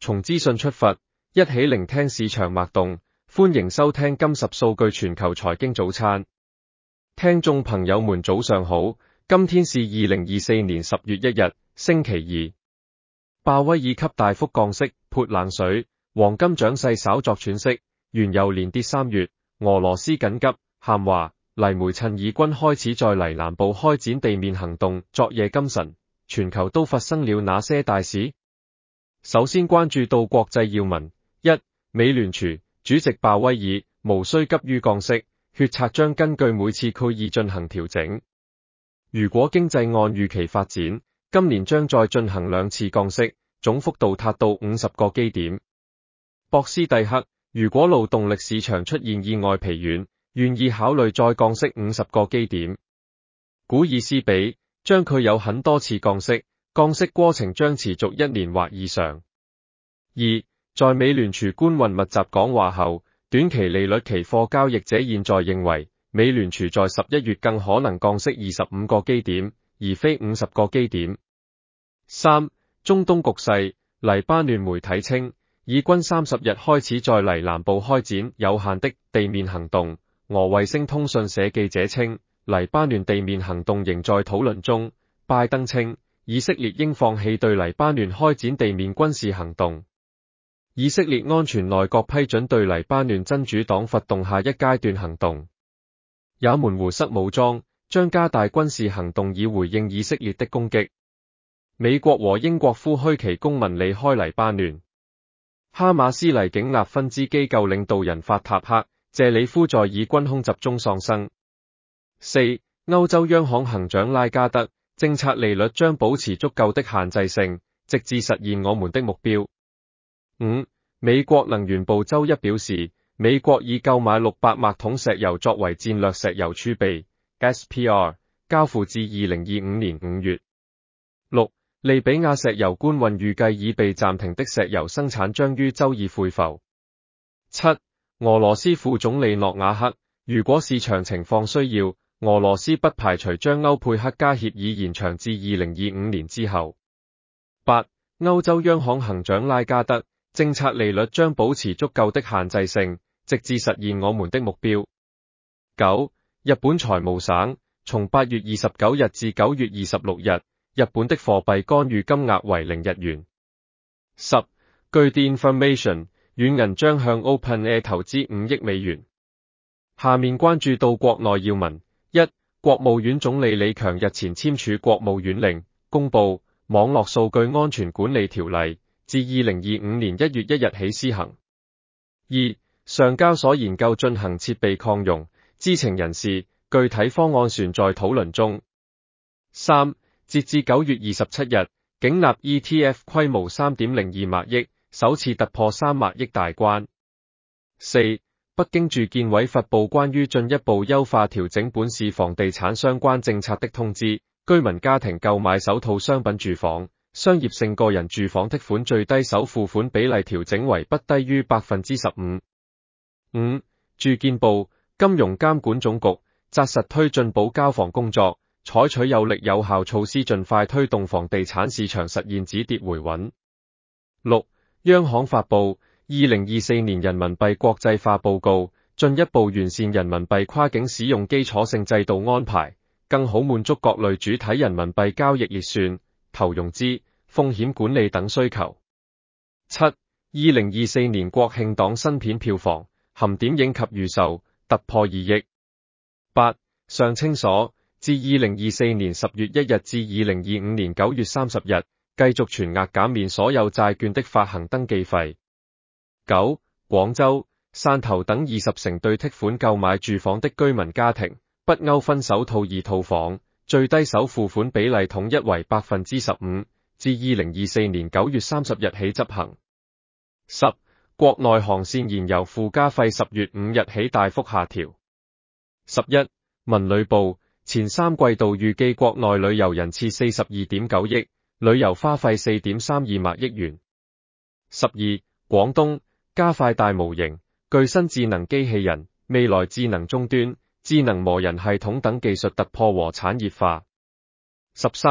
從資訊出發，一起聆聽市場脈動。歡迎收聽金十數據全球財經早餐。聽眾朋友們早上好，今天是2024年10月1日，星期二。鮑威爾給大幅降息潑冷水，黃金漲勢稍作喘息，原油連跌3月。俄羅斯緊急喊話，黎梅趁以軍開始在黎南部開展地面行動。昨夜今晨，全球都發生了哪些大事？首先關注到國際要聞：一、美聯儲主席鮑威爾無需急於降息，決策將根據每次 QE 進行調整。如果經濟按預期發展，今年將再進行2次降息，總幅度達到50個基點。博斯蒂克：如果勞動力市場出現意外疲軟，願意考慮再降息50個基點。古爾斯比：將佢有很多次降息，降息過程將持續1年或以上。二、在美聯儲官運密集講話後，短期利率期貨交易者現在認為，美聯儲在11月更可能降息25個基點，而非50個基點。三、中東局勢，黎巴嫩媒體稱，以軍30日開始在黎南部開展有限的地面行動。俄衛星通訊社記者稱，黎巴嫩地面行動仍在討論中。拜登稱，以色列應放棄對黎巴嫩開展地面軍事行動。以色列安全內閣批准對黎巴嫩真主黨發動下一階段行動。也門胡塞武裝將加大軍事行動以回應以色列的攻擊。美國和英國呼籲其公民離開黎巴嫩。哈馬斯黎景納分支機構領導人法塔赫·謝里夫在以軍空襲中喪生。四、歐洲央行行長拉加德，政策利率將保持足夠的限制性，直至實現我們的目標。五、美國能源部周一表示，美國已購買600萬桶石油作為戰略石油儲備 SPR， 交付至2025年5月。六、利比亞石油官運預計已被暫停的石油生產將於周二恢復。七、俄羅斯副總理諾瓦克，如果市場情況需要，俄羅斯不排除將歐佩克加協議延長至2025年之後。八、歐洲央行行長拉加德，政策利率將保持足夠的限制性，直至實現我們的目標。九、日本財務省，從8月29日至9月26日，日本的貨幣干預金額為0日元。十、據 The Information， 軟銀將向 OpenAI 投資5億美元。下面關注到國內要聞：一、國務院總理李強日前簽署國務院令，公布網絡數據安全管理條例，自2025年1月1日起施行。二、上交所研究進行設備擴容，知情人士，具體方案尚在討論中。三、截至9月27日，景納 ETF 規模3.02萬億，首次突破3萬億大關。四、北京住建委發布關於進一步優化調整本市房地產相關政策的通知，居民家庭購買首套商品住房、商業性個人住房的款最低首付款比例調整為不低於 15%。五、住建部、金融監管總局紮實推進保交房工作，採取有力有效措施盡快推動房地產市場實現止跌回穩。六、央行發布2024年人民幣國際化報告，進一步完善人民幣跨境使用基礎性制度安排，更好滿足各類主體人民幣交易結算、投融資、風險管理等需求。七、2024年國慶檔新片票房含點映及預售突破2億。八、上清所自2024年10月1日至2025年9月30日，繼續全額減免所有債券的發行登記費。九、廣州、汕頭等20成對剔款購買住房的居民家庭，不勾分首套2套房，最低首付款比例統一為 15%， 自2024年9月30日起執行。十、國內航線燃油附加費10月5日起大幅下調。11、文旅部前3季度預計國內旅遊人次 42.9 億，旅遊花費 4.32 萬億元。12、廣東加快大模型、具身智能機器人、未來智能終端、智能磨人系統等技術突破和產業化。13、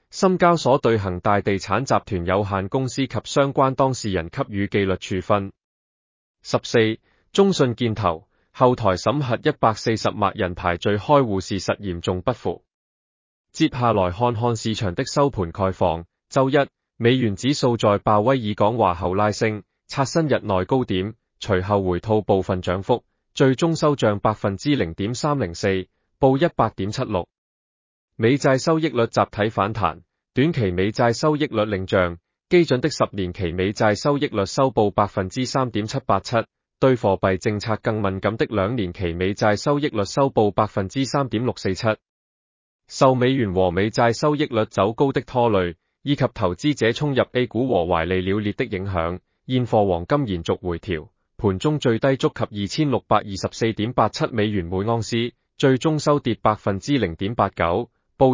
深交所對恒大地產集團有限公司及相關當事人給予紀律處分。14. 中信建投後台審核140萬人排序開戶事實嚴重不符。接下來看看市場的收盤概況。周一，美元指數在鮑威爾講話後拉升，刷新日內高點，隨後回吐部分漲幅，最終收漲 0.304%， 報 100.76。美債收益率集體反彈，短期美債收益率領漲，基準的10年期美債收益率收報 3.787%， 對貨幣政策更敏感的2年期美債收益率收報 3.647%。受美元和美債收益率走高的拖累，以及投資者衝入 A 股和懷利了裂的影響，現貨黃金延續回調，盤中最低觸及 2624.87 美元每盎司，最終收跌 0.89%， 報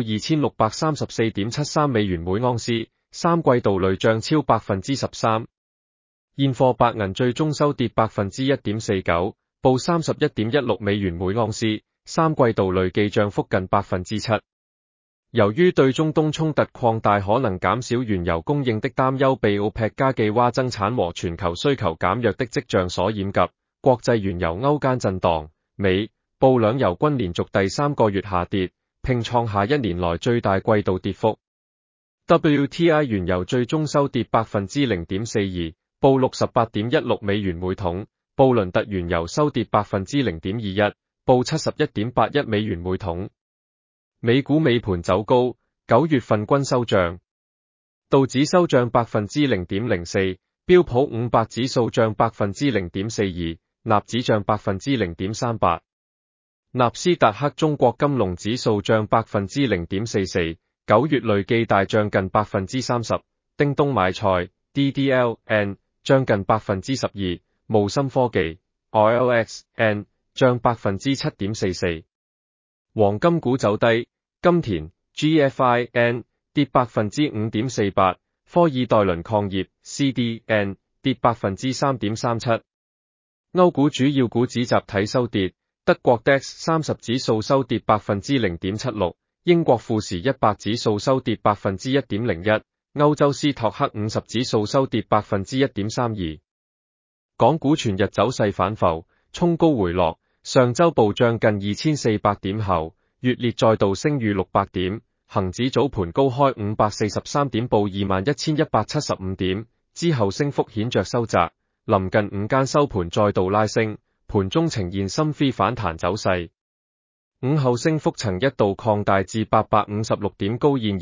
2634.73 美元每盎司，三季度累漲超 13%。現貨白銀最終收跌 1.49%， 報 31.16 美元每盎司，三季度累計漲幅近 7%。由於對中東衝突擴大可能減少原油供應的擔憂被奧佩克計劃增產和全球需求減弱的跡象所掩及，國際原油歐間震盪，美、布兩油均連續第3個月下跌，並創下1年來最大季度跌幅。WTI 原油最終收跌 0.42%， 報 68.16 美元每桶，布倫特原油收跌 0.21%， 報 71.81 美元每桶。美股尾盤走高，9月份均收漲，道指收漲 0.04%， 標普500指數漲 0.42%， 納指漲 0.38%， 納斯達克中國金龍指數漲 0.44%， 9月累計大漲近 30%， 叮咚買菜 DDLN 漲近 12%， 無芯科技 RLXN 漲 7.44%。黃金股走低，金田 GFIN 跌 5.48%， 科爾代倫礦業 CDN 跌 3.37%。歐股主要股指集體收跌，德國 DAX 30指數收跌 0.76%， 英國富時100指數收跌 1.01%， 歐洲斯托克50指數收跌 1.32%。港股全日走勢反覆，衝高回落。上周暴漲近2400點後，月列再度升逾600點，恒指早盤高開543點報 21,175 點，之後升幅顯著收窄，臨近午間收盤再度拉升，盤中呈現深 V 反彈走勢。午後升幅曾一度擴大至856點，高現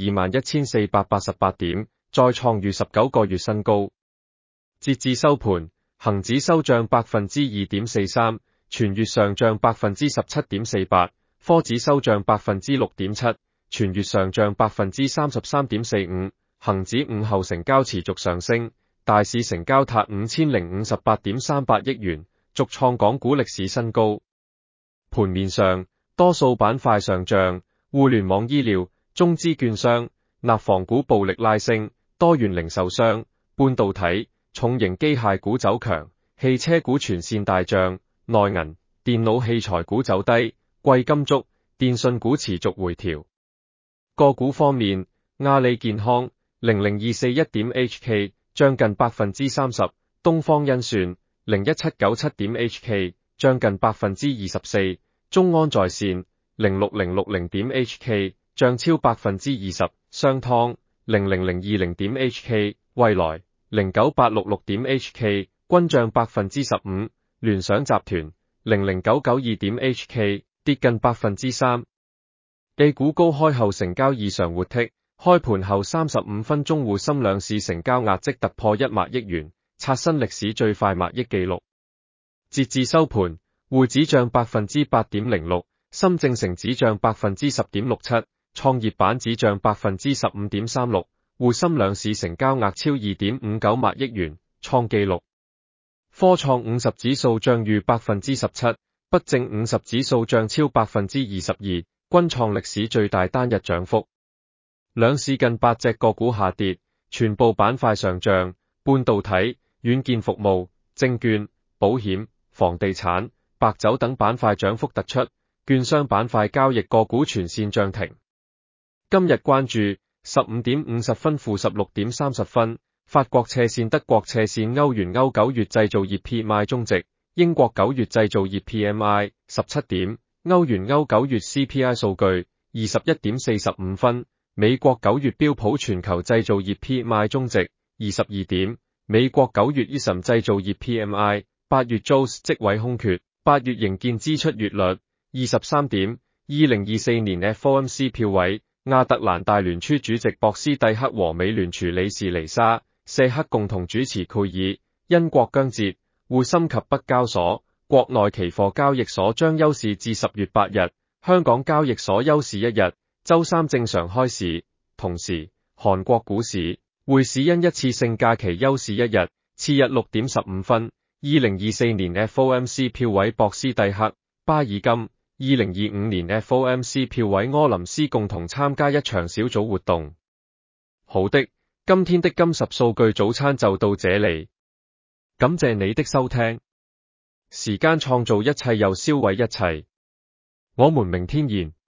21,488 點，再創逾19個月新高。截至收盤，恒指收漲 2.43%。全月上漲 17.48%， 科指收漲 6.7%， 全月上漲 33.45%。恒指午後成交持續上升，大市成交達 5,058.38 億元，續創港股歷史新高。盤面上，多數板塊上漲，互聯網醫療、中資券商、納房股暴力拉升，多元零售商、半導體、重型機械股走強，汽車股全線大漲。內銀、電腦器材股走低，貴金屬、電信股持續回調。個股方面，阿里健康 00241.HK 漲近 30%， 東方甄選 01797.HK 漲近 24%， 中安在線 06060.HK 漲超 20%， 商湯 00020.HK 蔚來 09866.HK 均漲 15%。聯想集團 00992.HK 跌近 3%。A 股高開後成交異常活躍，開盤後35分鐘滬深兩市成交額即突破1萬億元，刷新歷史最快萬億紀錄。截至收盤，滬指漲 8.06%， 深證成指漲 10.67%， 創業板指漲 15.36%， 滬深兩市成交額超 2.59 萬億元，創紀錄。科創50指數漲逾 17%， 北證50指數漲超 22%， 均創歷史最大單日漲幅。兩市近8隻個股下跌，全部板塊上漲，半導體、軟件服務、證券、保險、房地產、白酒等板塊漲幅突出，券商板塊交易個股全線漲停。今日關注 15點50分負16點30分，法國斜線德國斜線歐元歐9月製造業 PMI 終值，英國9月製造業 PMI 17點，歐元歐9月 CPI 數據21點45分，美國9月標普全球製造業 PMI 終值22點，美國9月 ISM 製造業 PMI 8月 JOLTS 職位空缺8月營建支出月率23點。2024年 FOMC 票委，亞特蘭大聯儲主席博斯蒂克和美聯儲理事尼莎謝克共同主持會議。因國疆節，滬深及北交所國內期貨交易所將休市至10月8日，香港交易所休市一日，周三正常開市。同時，韓國股市、匯市因一次性假期休市一日，次日6點15分。2024年 FOMC 票委博斯蒂克、巴爾金。2025年 FOMC 票委柯林斯共同參加一場小組活動。好的，今天的金十數據早餐就到這裡，感謝你的收聽。時間創造一切又銷毀一切，我們明天見。